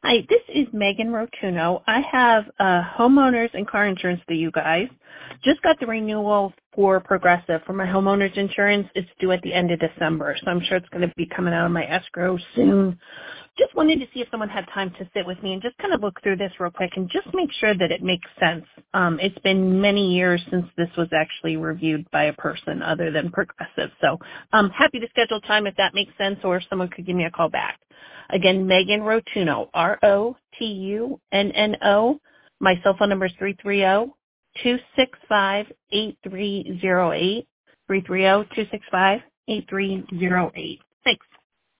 Hi, this is Megan Rotuno. I have homeowners and car insurance for you guys. Just got the renewal for Progressive for my homeowners insurance. It's due at the end of December, so I'm sure it's going to be coming out of my escrow soon. Just wanted to see if someone had time to sit with me and just kind of look through this real quick and just make sure that it makes sense. It's been many years since this was actually reviewed by a person other than Progressive. So I'm happy to schedule time if that makes sense, or if someone could give me a call back. Again, Megan Rotuno, Rotunno. My cell phone number is 330-265-8308, 330-265-8308.